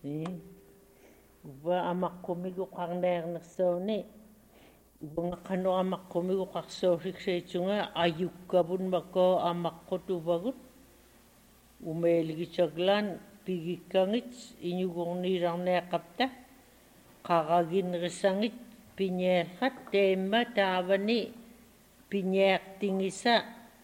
Uba amakkumigu qarneernersuuni ubangaqanu amakkumigu qarsuurriksiitsunga ajukkavun makoo amaqqut uvagut umeeligitsaglaan pigikkangit iñugorniilarneeqapta qaraginrisangit piñeerrat teemma taavani piñeertingisa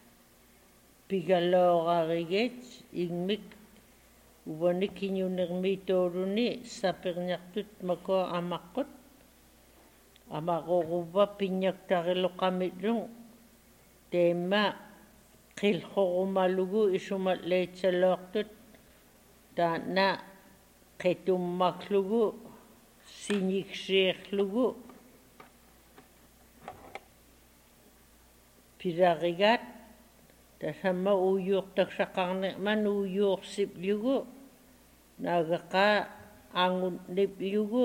pigalooqarigeet ingmik uvanik iñunermiitooruni sapirñartut makoo amaqqut amaqoruva piñaktariloqamitlung teemma qillhorumalugu isumatleitsaloortut taana qitummaklugu siñiksiirlugu pirarigaat tasamma uuyuurtaksaqarnerman uuyuursiplugu naagaqaa angutniplugu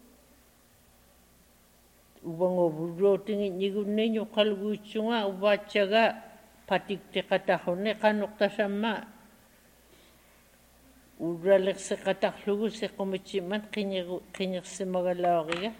uvangovulluutingitnigunniñu qalguitsunga uvaatsaga patiktiqatarruni qanuqtasamma urralersiqatarlugu sequmitsimmat qiñersimagalaoriga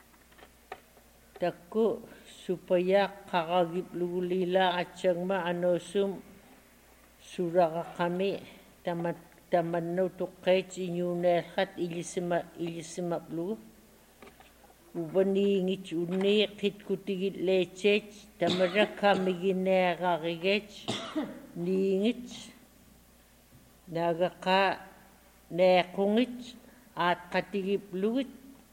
takku supayaaq qaragipluguliila atsagma anuusum suraqaqami tamannu tuqqait iñuuneerrat ilisimaplugu uvaniingit unnii qitkutigitleetseet tamarakamigineerarigeet niingit naagaqaa neequngit aatqatigiplugit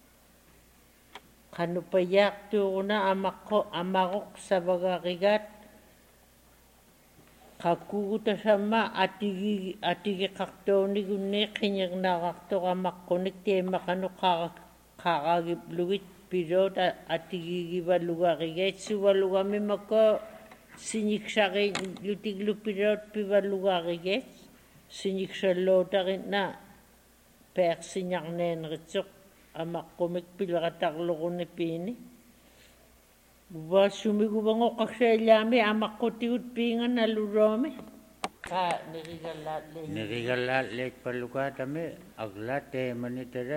qanupayaaqtuuruna amaroq savagarigaat qakkuugutasamma atigiqartuunigunni qiñernarartoq amaqqunik teemaqanu qaragiplugit piloot atigigivalugarigeet suvalugami makoo siñiksarilutiglu piloot pivalugarigeet siñiksalluutarinna peersiñarneeneritsoq amaqqumik pileratarluguni piini uva sumiguvangoqaksaillaami amaqqutigut piingan aluroami nirigalaatleet palukaatami aglaat teemanitara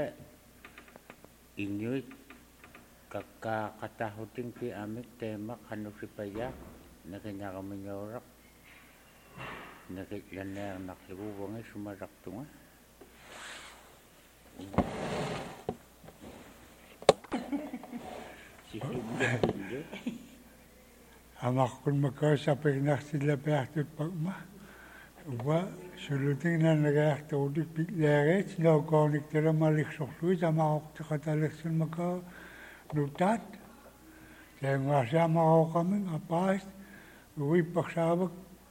iñuit kakkaaqatahuting pi amik teemaq qanusipayaaq nakiñaqamiñooraq nakitlaneernarlugu uvangi sumaraqtunga amaqqun makoo sapirnarsillapiartut pakma uva sulutingnanagaartuutik pitleereet nookooniktara maliksorluit amaroqtiqatalersun makoo nutaat teemgaasiamaroqamin apaast uipparsaavak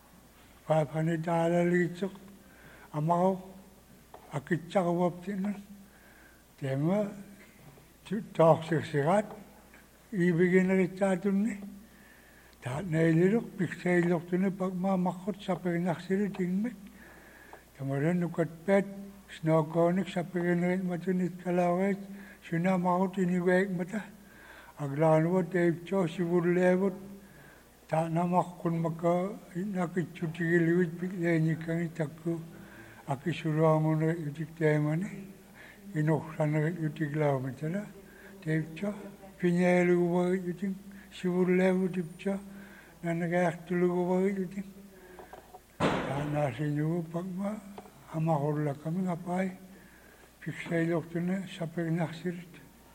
$500 amaroq akitsaruaptinun teema toorsirsirat iivigineritaatunni taatneililuq pikseillortuni pakma amaqqut sapirnarsilut ingmik tamaran nukatpaat snookonik sapigineritmatunit kalaareet sunamarut iniveekmata aglaanuva teiptoo sivulleevut taanamaqqun makaa inakitsutigiluit pikleenikkangi takku akisuluangunerit yutik teemani inorsanerit yutiglaaumitala teiptoo piñeeluguvarit yutik sivulleevutiptoo nanagaartuluguvarit yutik taanaasiñugu pakma amarullakkamin apai pikseilortuna sapirnarsilut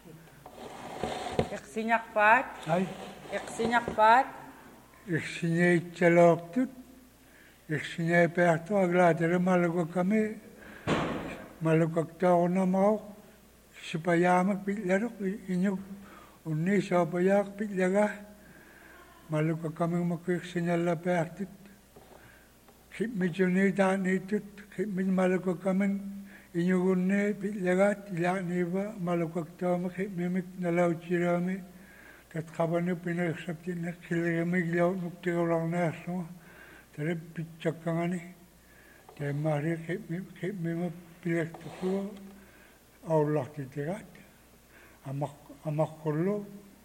iqsiñarpaat ai iqsiñarpaat iqsiñeitsaloortut iqsiñeepeartu aglaatara malukakkami malukaktaornamaroq supayaamak pitlaruq iñuk unnii soopayaaq pitlagaa malukakkaming maku iqsiñallapeartut qipmitunii taaniitut qipmit malukakkaming iñugunni pitlagaat ilaaniiva malukaktaama qipmimik nalautsiraami tatqavanu pineriqsaptinna qilrimiglaut nuktirularneersuga tara pitsakkangani teemmaari qipmima pilertuqluga aullartitiraat amaqqullu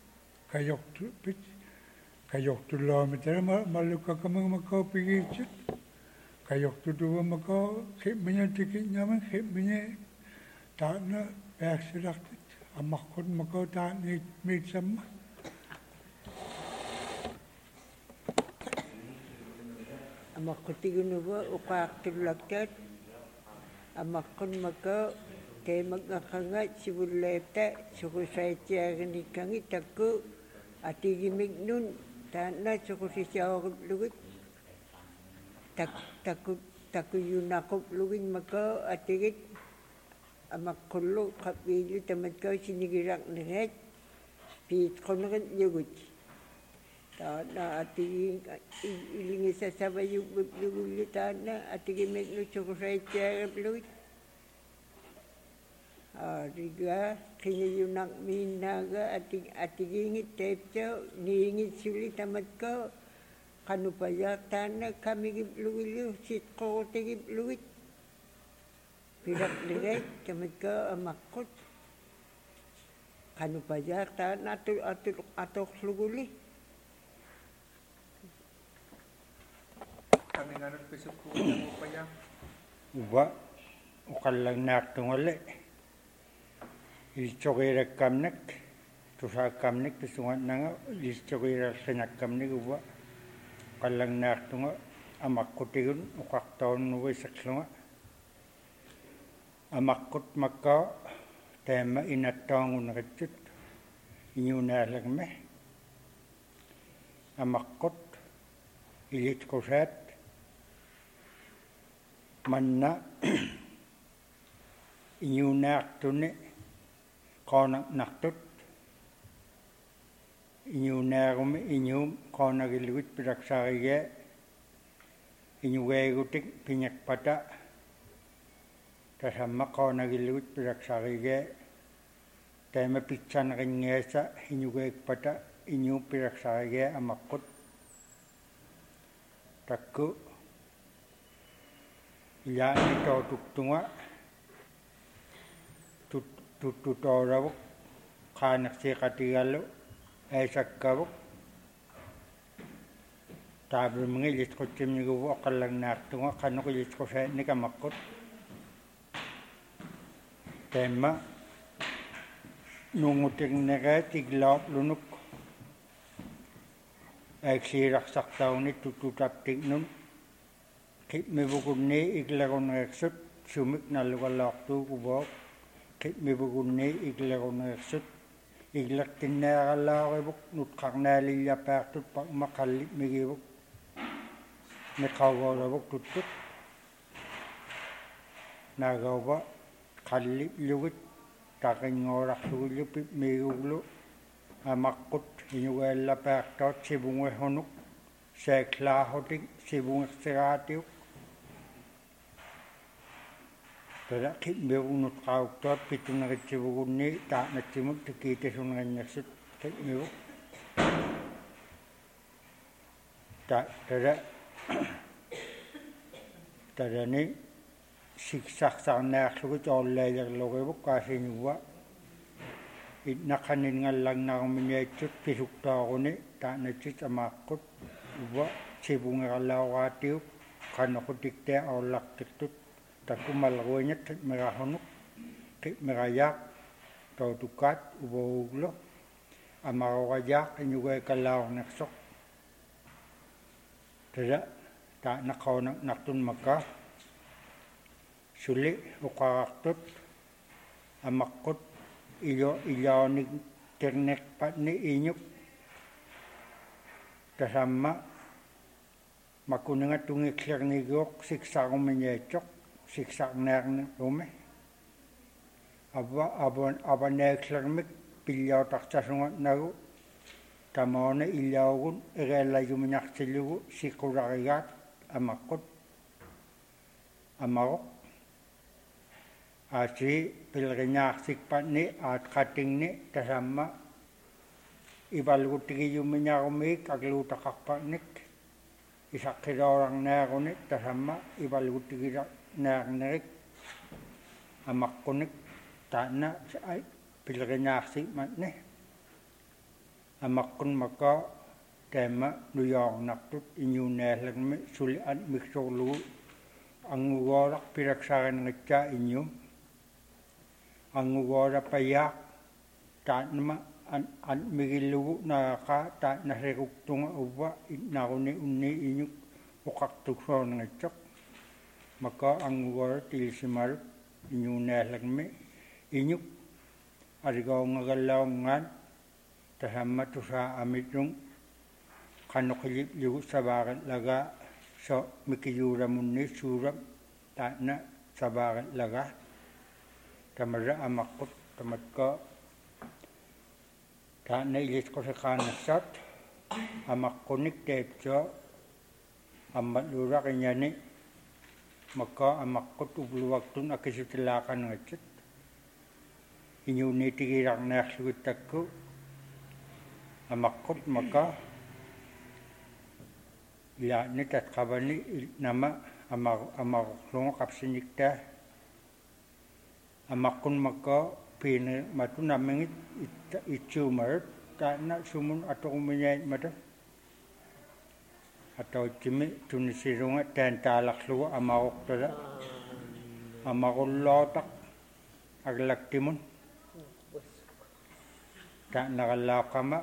kajortulluami tara malukakkaming makau pigiitsut kajortutuva makau qipmiña tikiñamin qipmiña taana pääksiraqtit ammaqqut makau taani miitsamma amaqqutiginuva uqaaqtullaktaat amaqqun makau teemaqaqanga sivullaita suqusaitiaginikkangi takku atigimiknun taana suqusisiaorullugit takkuyunaqupplugin makau atigit amaqqullu qapiilu tamatkau sinigiraqnerat piitqonerit yugut taana atigin ilingisasavayuggullu taana atigimiknu suqusaitiagiplugit riga qiniyunaq miinnaga atigingit teeptau niingit suli tamatkau qanupayaq taana kamigiplugilu sitqorutigipplugit piraqlirait tamatkau amaqqut qanupayaq taana atoqluguli Kaminganot pisukku upaya uba uqallagnaartungale ilchoqirakkamnak tusaakkamnik pisungatnanga ilchoqirarsinakkamnik uba qallagnaartunga amaqqutigun uqartoornugu isaqlunga amaqqut makkaa taama inattaanguneritut iñuunaalagme amaqqut ilitqusaat manna iñuunaartuni qaanaqnartut iñuunaarumi iñuum qaanagillugut pilaksaarigaa iñugaigutik piñakpata tasamma qaanagillugut pilaksaarigaa taima pitsaneringaasa iñugaikpata iñuum pilaksaarigaa amaqqut takku ilaani tootuktunga tututooravuk qaanaqsiiqatigallu aisakkavuk taabruminga ilitqutsimniguvu oqallagnaartunga qanuq ilitqusaatnik amaqqut taimma nungutirnereat iglaorlunuk aiksiiraqsartauni tututaptignun qimmivugunni igleruneersut sumik nallugallaortuuguvook qimmivugunni igleruneersut iglertinnaaralaarivuk nutqarnaalillapaartut paqma qallimigivuk miqaugoravuk tuttut naagauva qallillugit taqingoorarlugullu pimmiiguglu amaqqut iñugallapaartoot sivunguehunuk saaklaahutik sivungersigaatiuk tada qimmivugnut qauktoot pituneritsivugunni taanatsimut tikiitasunerannersut qimmivuk tadani siksaqsarnaarlugut oorlaajarlugivuk kaasinuwa itnaqaninngallagnarumiñaitsut pisuktaaruni taanatsit amaaqqut uva sivungeralauraatiuk qanoqutiktaa orlartirtut takkumalruiñat qimmirahunuk qimirayaaq tootukkaat uvouglu amarorayaaq iñugaikalaornersoq tada taanaqaunaqnartun makkaa suli uqarartut amaqqut ilaanik ternerpatni iñuk tasamma makununga tungiklernigiuq siksarumiñaitsoq siksarnaarnerume avanaaklermik pillautartasungatnagu tamauna ilaugun ereallayuminartillugu siqularigaat amaqqut amaroq aasi pilriñaarsikpatni aatqatingni tasamma ivalgutigiyumiñarumik agluutaqarpatnik isaqqiloorarnaaruni tasamma ivalgutigilarnearnerik amaqqunik taana pilriñaarsikmatni amaqqun makkaa taama nuyaornartut iñuunaalagmi suli at miksorlugu angugoolaq pilaksarinngitsaa iñum angugora payak taanma an migilugu naaka taana heruktunga uwa naruni unni inyuk uqartuksoon ngitsaq maka angugora tilsimarut inyuunaalagmi inyuk arigaungagallaungaan tahamma tusaa amitung qanuqiliplugu savaaqillaga so mikiyuuramunni suuram taana savaaqillaga tamara amaqqut tamakka taana ilisqusaqaanassat amaqqunik teepso ammalluuraqiñani makka amaqqut ubluwaktun akisutilaaqanuatsit iñuuniitigiirarnaarluguttakku amaqqut makka ilaani tatqavani nama amaruqlugu qapsiniktaa amaqqun makka piine matun namingit itsuumarut taana sumun atoqumiñaat mata atauttimi tunisirunga taantaalarlugu amaruqtala amarullautaq aglaktimun taanaqallaaqama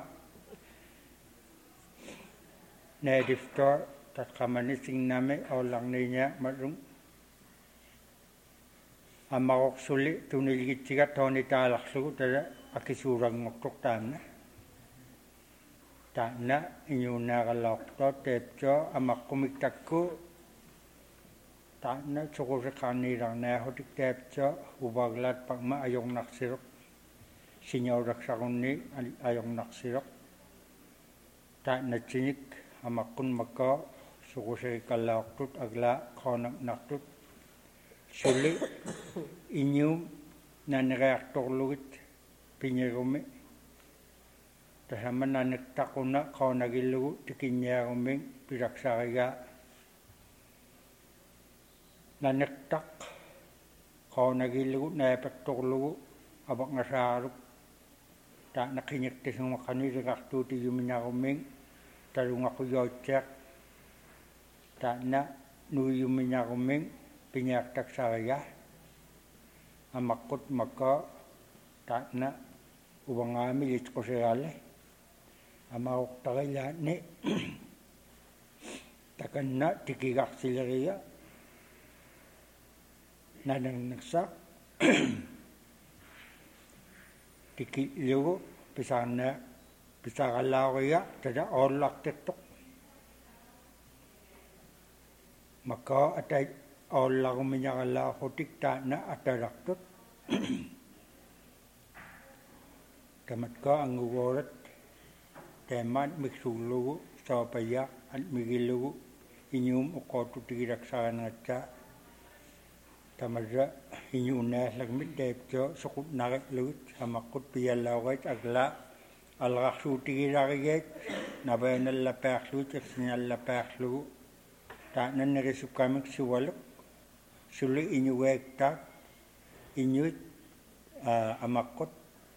naadiftor tatqamani singnami aullarniiñaa malung amaruqsuli tunilgitsiga toonitaalarlugu tala akisuurangortuq taana iñuunaaqalaortoq teepso amaqqumiktakku taana suqusiqarniilarnaahutik teepso uvaglaat paqma ajornarsiruq siñauraksarunni ajornarsiruq taanatsinik amaqqun makka suqusiqallaortut aglaa qoonaqnartut suli iñuum nanireartorlugit piñerumi tasamma naniqtaquna qoonagillugu tikiññaarumming pilaksarigaa naniqtaq qoonagillugu naapattorlugu avaqngasaaruk taana qiñiqtisumaqaniliqartuuti yumiñarumming talungaquyootseaq taana nuuyumiñarumming piñaartaksarigaa amaqqut makka taana uvangaami litqusigaale amaruqtarilaanni takanna tikigarsileriga nanannersaq tikillugu pisaqalauriga tala oollartirtoq makka atai ollarumiñaqallaarutik taana atalartut tamakka angugorat teemaan miksuullugu soopaya migillugu iñuum uqootutigilaksaraneratsaa tamarra iñuunaaslagmit teepso suqutnariqlugit amaqqut piyallaurait aglaa alqarsuutigilarigeet naveenallapaarlugit ersiñallapaarlugu taanannerisukkamik suvaluk suli iñugeektaak iñuit amaqqut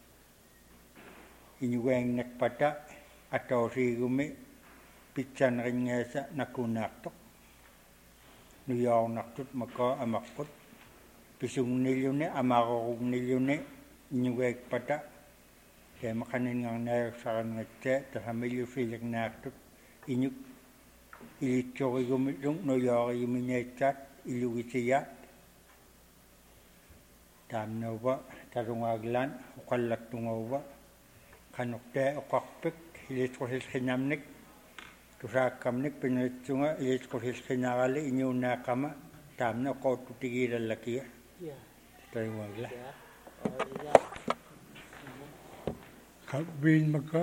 iñugeengnerpata atoosiigumi pitsanringeesa nakunaartoq nuyaornartut makka amaqqut pisungnilluni amarorugnilluni iñugeekpata teemaqaningarnaagersarangatsaa tasamillusilignaartut iñuk ilitsorigumitlung nuyaorigumiñaitsaat ilugisiyaat taamnauva talungaaglaan uqallaktunguuva qanuqtaa uqarpik ilitqusilqinamnik tusaakkamnik pinuitsunga ilitqusilqinarali iñuunaaqama taamna uqoottutigiilallakiga talungaagla Bin maka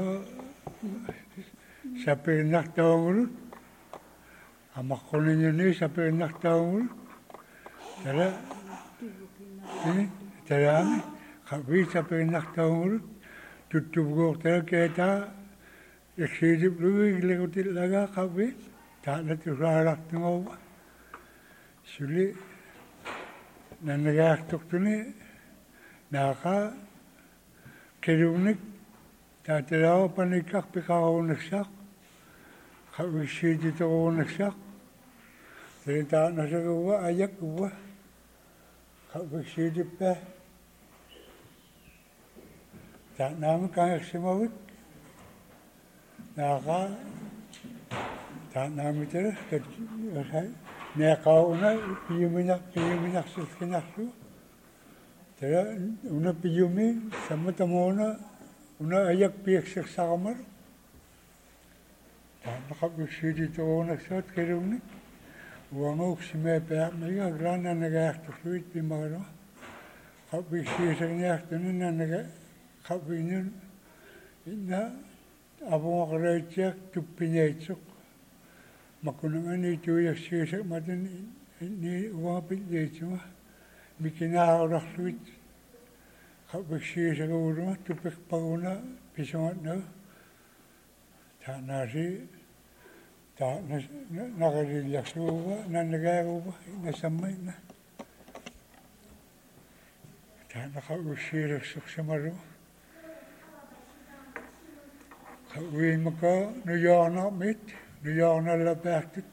sapinartaungurut amaqquniñuni sapinartaungurut tala talaami qabi sapinartaungurut tuttuvugoortala keetaa eksiiliplugiiglekutillagaa qabi taana tusaalartunguuva suli nanagaartuqtuni naaqa kelugnik taatalawa panikkaq piqaruunaksaq qaviksiititoruunaksaq taanasaguva ayak uva qaviksiitippa Tak namin kang simawik. Naka tak namin tira kat nekau na piyuminak silkinaksu. Tira una piyumi sama tamona una ayak piyak saksamar. Tak nakapusidi to na sot kerumnik. Uangok simepeak mega grana nagaktusuit pimagano. Kapusidi na naga kapinun na abong akaraytiak tupinaytsuk. Makunangan ito yung siyasak matan ni uwapit dito ma. Mikinakarakluit. Kapag siyasak uro tupik paguna pisungat na. Tak nasi tak nakarilak suwa na nagaro ba nasamay na. Tak nakausirak suksamaro. Kapag maka nuyana mit. Nuyana lapaktit.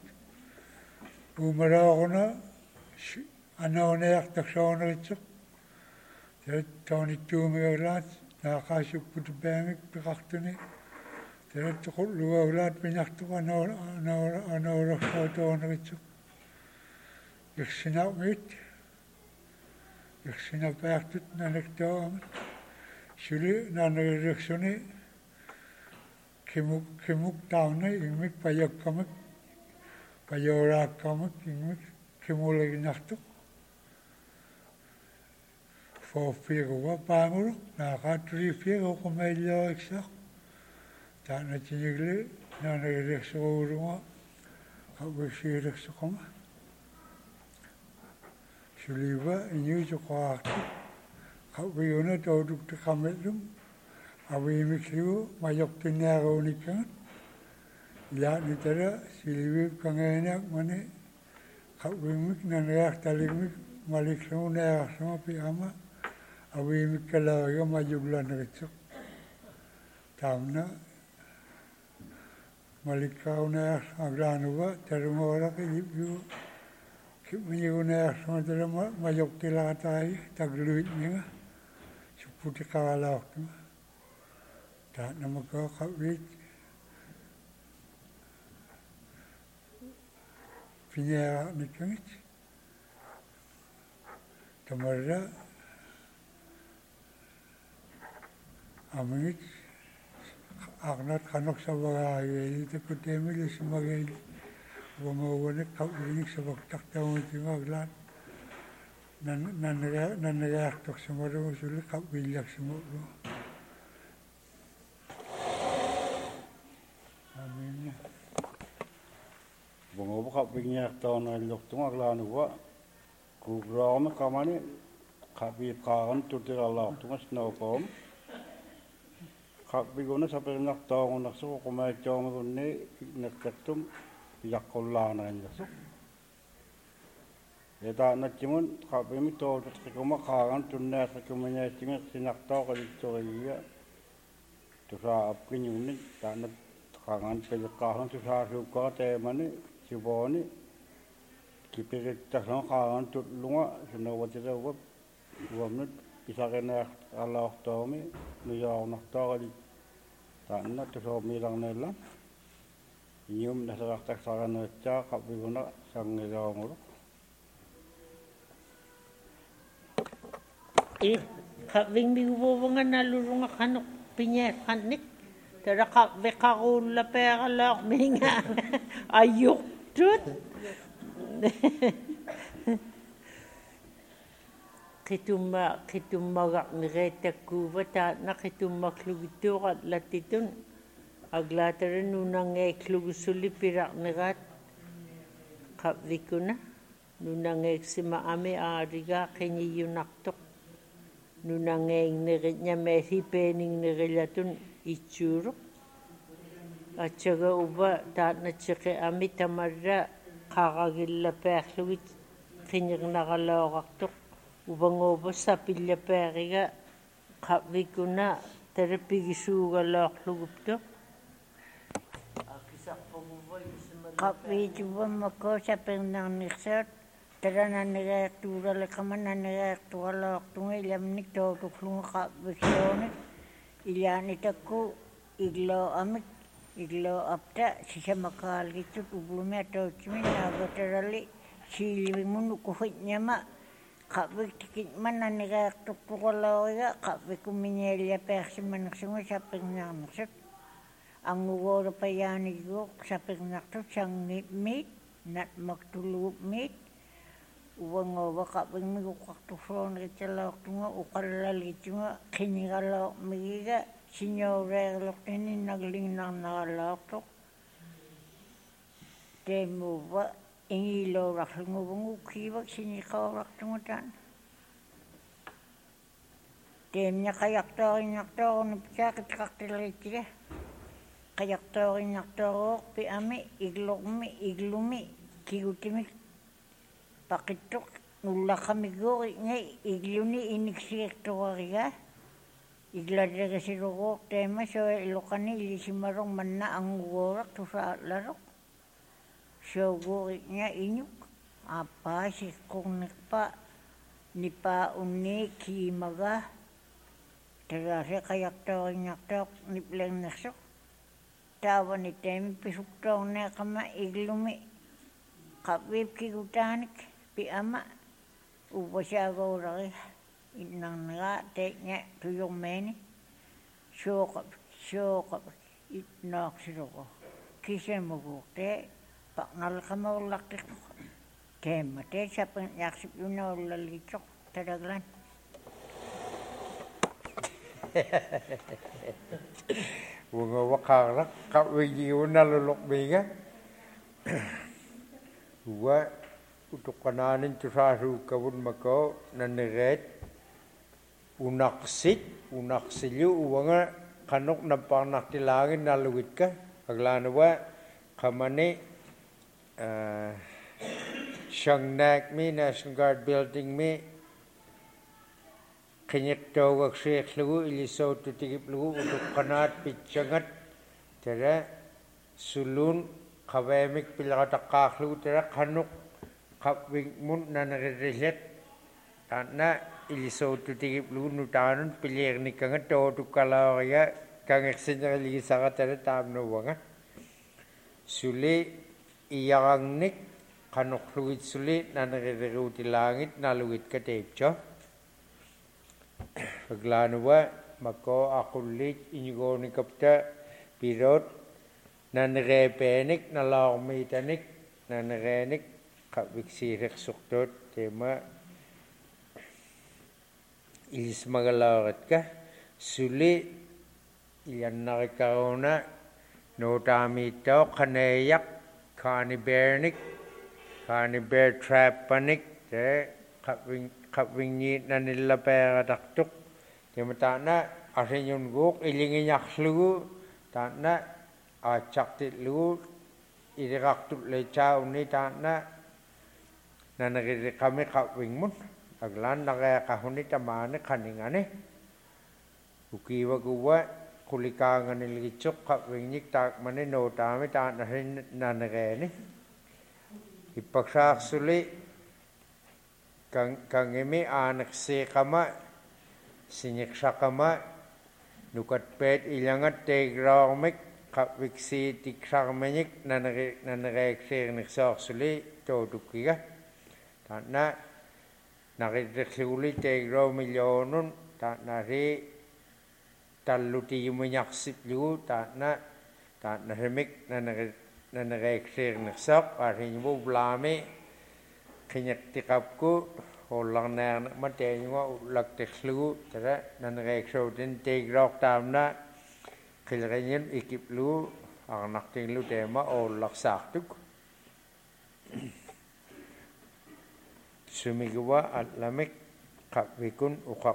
Umara na anaonayak taksaonaritsak. Tawani tumigaglat. Nakasip putubangik pikaktuni. Tukul luwaglat pinaktuk anaorak saonaritsak. Yaksinak mit. Yaksinak paktit nanaktawaman. Suli nanakiriksuni. Kimuk tauna ingmik payak kamik payorak kamik ingmik kimulay naktuk for figo panguro nakatri figo kumailo eksak tana tinigli nanagreksuruma kabusirexukoma suliva inyu chokakti kabuyuna toduk takamelum Awimikliu mayok tinaro nikan, lihat ni tera silibib kangenak mana, awimik nanerak talimik malikliu nerak sama piama, awimik kalau yo majulan recok, tamna malikau nerak aglanuwa terumora kelibu, kipmiu nerak sama tera mayok tilatai tagluit niga, seputi kawalau tu. Tak nama kau kawit punya nikmat tamara amit agnat kanok sabagai itu kutemil sebagai wamawane kawit sabak tak tahu tinggal nan tok semua sulit kawit yak semua. Bungo ba kapignya tahun na loktung aglan wa kugrama kamani kapi kagan tutir Allah tunga snow kom kapigona sampai nak tahun nak so kumai chong gunne naktum yakolla na ngaso eta na chimun kapimi to kuma kagan tunna kumanya chimun sinak taw ka victoria to sa apkinyun ta na kagan pe kagan to sa ko te mani Ciboni, kita cakap kawan tu lunga, senang baca jawab, buat bisa kena Allah tahu ni, nuyau nak tahu di, tak nak tu so mirang nelan, nyum dah serak tak saran baca, kapi guna sang ngerau mulu. Kaping minggu bungan nalurung kanok pinya kanik, tera kap bekakul lapar lak minga ayuk. Tut, kitumagak ngereta kuba ta na kitumagluguturat latitun aglataran nunang eklugusuli pirak nerat kapvikuna nunang eksima ame ariga kenyi yunaktok nunang neretnya mehi pening nerelatun ichuruk Achaga uba tak na cike ami tamarra kakagilla perluit kinyag nakalawak tok ubang uba sa pilya periga kapvikuna terapigisuga laklugub tok kapvijuba mako sa pengnaniksat tera nanegak tura lekaman nanegak tua lak tunga ilamnik to tuklunga kapviksionik Ilianitakku iglo amit iglo apta sisamakalitut ublumia tauchimin nagatarali silivingun ukuhitnyama kabik tikit mana nega tukukalawiga kabik kuminyelia persimanaksungu sapingnaksut ang ugoro payanigo sapingnaksut sang meat nat magtulub meat uwango kabik migukaktuson ritalok tunga ukalalitunga kinigalok migiga sinyoreglok ini naglingnang nagalok demo ba ingilo raklungu kiwag sinikawak tungutan demnya kayaktorin nipchakit kaktilitire kayaktorin naktorok pi ami iglumi kigutimik pakitok nulakamigori ngay igluni iniksiektoriga igladere sirogok tema so ilokani ilisimarong manna ang ugorak tusa larok so goriknya inyuk apa si kong nikpa nipa uni kimaga terasa kayak nyaktok nipleng nasok tawa ni temi pisuktong na kama iglumi kapwip kigutanik pi ama ubasya goraki inang nga teknya tuyong meni syokap itnak siroko kise mogokte pak nalakamaw laktik tema te siapa yaksip yuna ulalicok tadaglan bunga wakarak kapwigi yuna lulok biga gua untuk kananin tusasu kabun makau naneret unaksilyu uwanga kanok nampanak tilangin naluwit ka aglanawa kamane Shangnak mi National Guard building mi kenyek tawag syekh lugu ilisaw tutigip lugu untuk kanat pitsangat tera sulun kawemik pilakatakak lugu tera kanok kapwing mun nanarilet tanah ilisaw tutigip lugu nutanon pilir ni kangat tawa tukalawaya kangek sinyakali sakat tera tamno wanga suli iyang nik kanok luwit suli nanariru ti langit naluwit ka tepcho paglanuwa mako akulit inyo ni kapta pirot nanarepenik nalawmitanik nanarenik kabiksirek suktot tema ilis magalarat ka suli iyan nakikauna notamito kaneyak kanibernik kaniber trap panik te kapwing ni nanila pera taktuk tema tana asinyon guk ilingin yakslugu tana acaktit lugu irikaktut lecaw ni tana nanagiri kami kapwing mun aglan nakaya kahuni tamane kaningane ukiwa guwa kulikangan ilicok kapwing nyik tak mani notami tana nanagani ipaksak suli kang imi anak si kama sinyiksa kama nukat pet ilangat tegrawmik kapwiksi tiksak menyik nanagayksir niksak suli todukiga tana nakitiksuli tegraw milyonun tana ri taluti yumunyaksip liu tana rimik nanagayksir niksak arin mo blami kinyak tikapku holang na matay nga ulag tikslu tara nanagayksir din tegraw tamna kilkanyan ikiplu ang naktinglu tema o laksaktuk sumigawa at lamik kapwikun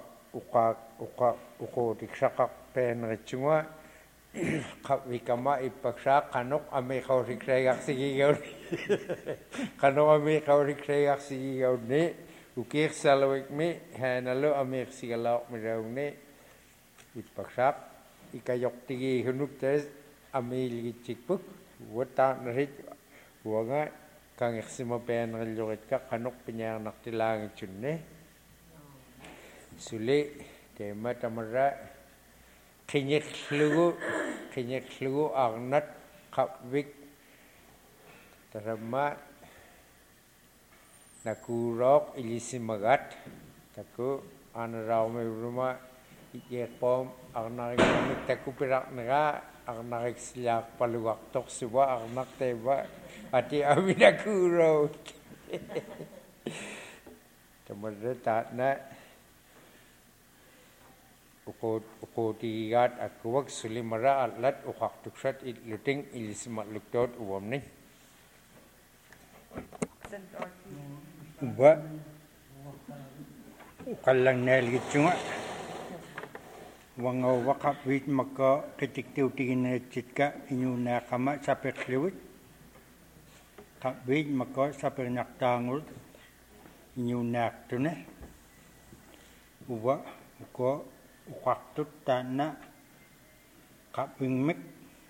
ukotiksakak penritsungwa kapwikama ipaksak kanok ame kauriksayak sigigaw kanok ame kauriksayak sigigaw ni ukik salawik mi hanalo ame sigalawak miraw ni ipaksak ikayok tigi hunuk tes ame ligitsikpuk wata narit wanga kang eksima penritsungit ka kanok pinyang naktilangit yun ni suli tema tamara Kinyeklugu arnat kapwik terma nakurok ilisimagat taku anaraume rumah ikepom arnarik taku pirak nega arnarik siak paluak tok suba arnak teba ati aminakurok kemudian takna ukotigat akuwag sulimara atlat ukak tuksat luting ilisimat luktot uwam ni uba ukalang nelgitsunga wangaw wakapwit maka ketiktiutigin na chitka inyo nakama sa pekliwit kapwit maka sa pernaktangul inyo naktune uba uko ukaktut tana kapwingmik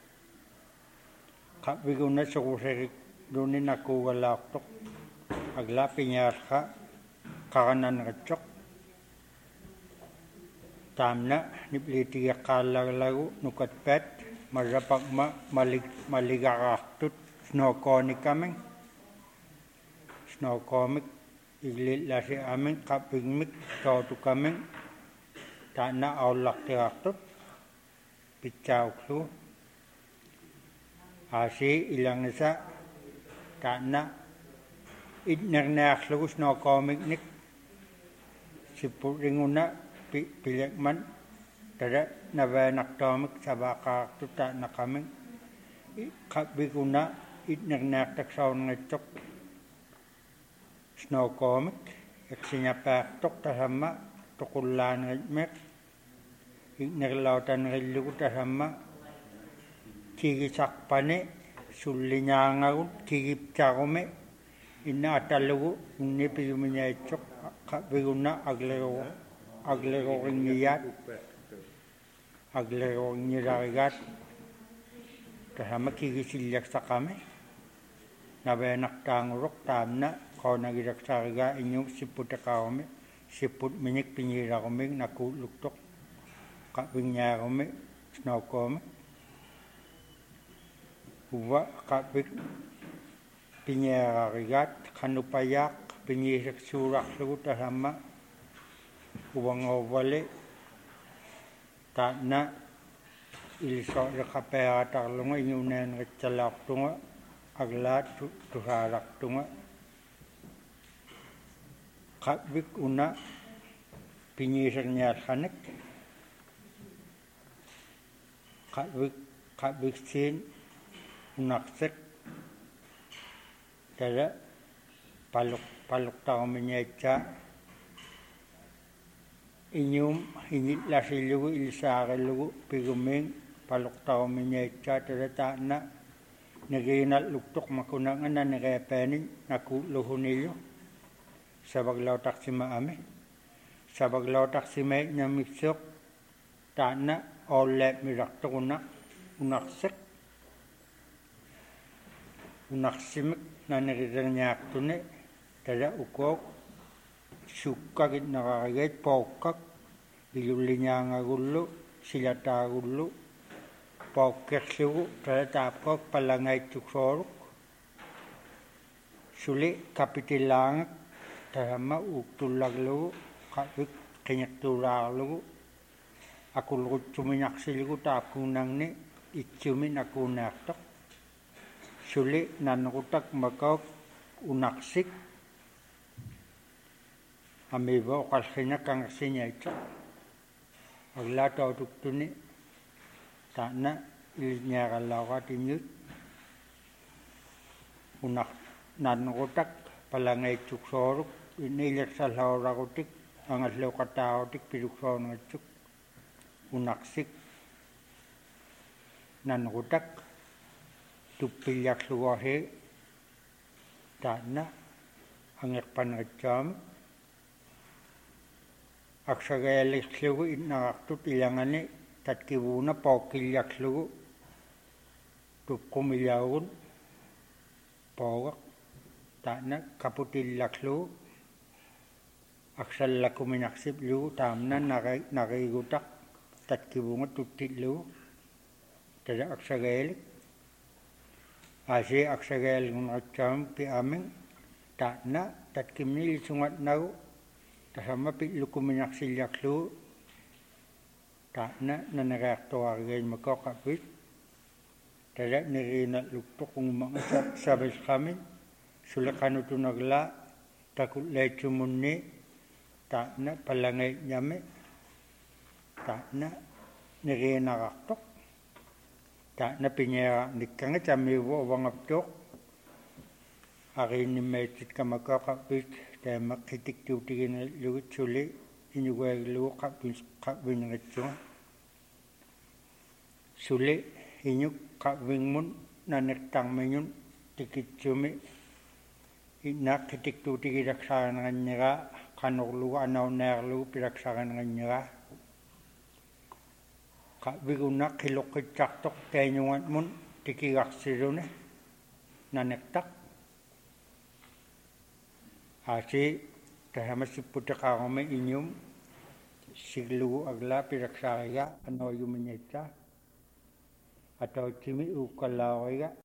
kapwiguna sa kusirik doon ako walaktok agla pinyarka kakanan kacok tamna nipliti kalalagu nukatpet marapag maligakaktut snowcomic kaming snowcomic iglilasi aming kapwingmik tautu kaming tana aulak tiraktut picaw klu asi ilang nasa tana idnernak lugus no comic nik sipuringuna pilekman tada nabanak tomik sabaka tu tana kaming kapbiguna idnernak taksaw ngecok snow comic yaksinya pak tok tahama tokulan ngmek ignerlautan ngelu tahama kigi sakpane sullinyangagun kigi chagome inna atalugu inni pigumnya icok kapiguna aglego ngiyat aglego ngiragat tahama kigi silyak sakame nabenak tangurok tamna kau nagirak sarga inyong siput akawame siput minik pinira kome nakuluktok kapingnya kome snow kome uwa kapik pinyaragat kanupayak pinyirik surak sugut sama uwang ovale takna ilisok rekapaya tarlunga inyunen recalak tunga aglat tuharak tunga kapik una pinyiriknya kanek kapik sin unaksek tada paluk tao menyeca inyum init lasilugu ilsaralugu piguming paluk tao menyeca tada takna naginal luktok makunangan na nagapanin nakuluhunilyo sabaglaw taksima ame sabaglaw taksima nyamiksok takna olep mirakto unaksek unaksimik na nagiranyak tune tada ukok sukagit nakakagay pokak ilulinya nga gulo silata gulo pokak sugu tada tapok palangay tuksorok suli kapitilang tahama uktulaglo kapik kinyaktulaglo aku cuminyak siligu tapunang ni icumin aku naktok suli nanukutak makau unaksik amiba kalsinya kang sinya itu agla tau tuktuni takna ilnya kalawa tinyut unak nanukutak palangay tuksorok inilik sa laurakutik ang aslo kataotik pirukso ngacuk unaksik nanukutak tupilyak suwahe takna angek panagcam aksagayalik sugu inakaktut ilangani tatkibuna pokilyak sugu tukumilyagun pogak takna kaputilyak sugu aksalakuminaksip lugu tamna nakigutak tatkivunga tuttillugu tada aksageelik asi aksageelgunaqatsagam piaming taana tatkimni sungatnagu tasama pitlukuminaqsillarlugu taana nanareartuargein makoqapit tada niriinalluktoqungumanga savisqamin suleqanutunagla takulleitsumunni taana palangeitñami taana niriinaqartoq taana piñeerarnikkanga tamiuvu uvangaptuoq ariinnimmaitit kamakoqapit taamaqqitiktuutiginallugit suli iñuguaglugu qapvinneritsunga suli iñuk qapvingmun nanertarmiñun tikitsumi innaaqqitiktuutigilaksaarananniga qanorlugu anaunaarlugu pilaksarananniga qapviguna qiloqqitsartoq taiñungatmun tikigarsiluni nanertaq asi tahamassipputeqaarumi iñum siglugu agla pilaksaariga anoyumiñitsa atautsimi uukkalaoriga